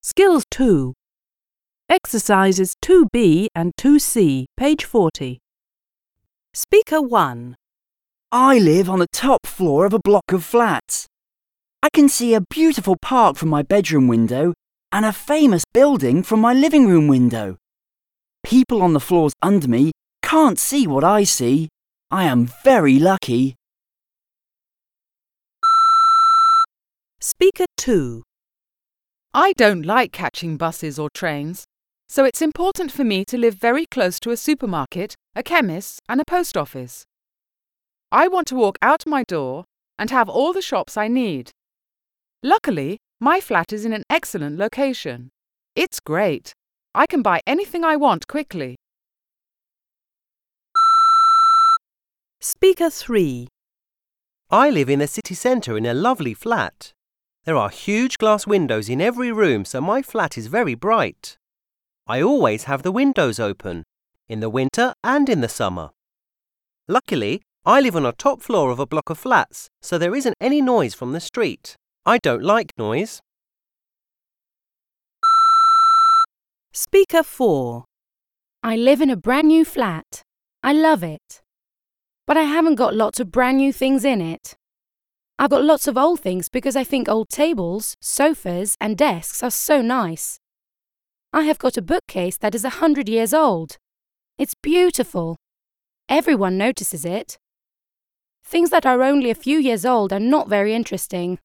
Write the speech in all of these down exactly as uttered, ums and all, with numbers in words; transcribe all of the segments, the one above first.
Skills two. Exercises two B and two C, page forty. Speaker one. I live on the top floor of a block of flats. I can see a beautiful park from my bedroom window and a famous building from my living room window. People on the floors under me can't see what I see. I am very lucky. Speaker two. I don't like catching buses or trains, so it's important for me to live very close to a supermarket, a chemist, and a post office. I want to walk out my door and have all the shops I need. Luckily, my flat is in an excellent location. It's great. I can buy anything I want quickly. Speaker three. I live in the city centre in a lovely flat. There are huge glass windows in every room, so my flat is very bright. I always have the windows open, in the winter and in the summer. Luckily, I live on a top floor of a block of flats, so there isn't any noise from the street. I don't like noise. Speaker four. I live in a brand new flat. I love it. But I haven't got lots of brand new things in it. I've got lots of old things because I think old tables, sofas and desks are so nice. I have got a bookcase that is a hundred years old. It's beautiful. Everyone notices it. Things that are only a few years old are not very interesting.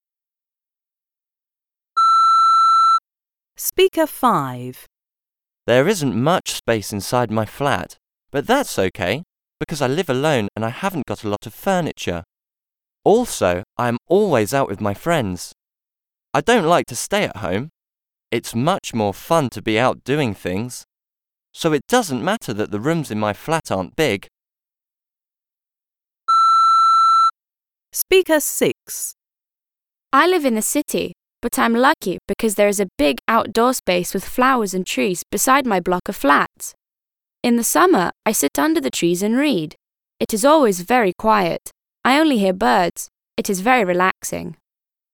Speaker five. There isn't much space inside my flat, but that's okay, because I live alone and I haven't got a lot of furniture. Also, I am always out with my friends. I don't like to stay at home. It's much more fun to be out doing things. So it doesn't matter that the rooms in my flat aren't big. Speaker six. I live in the city, but I'm lucky because there is a big outdoor space with flowers and trees beside my block of flats. In the summer, I sit under the trees and read. It is always very quiet. I only hear birds. It is very relaxing.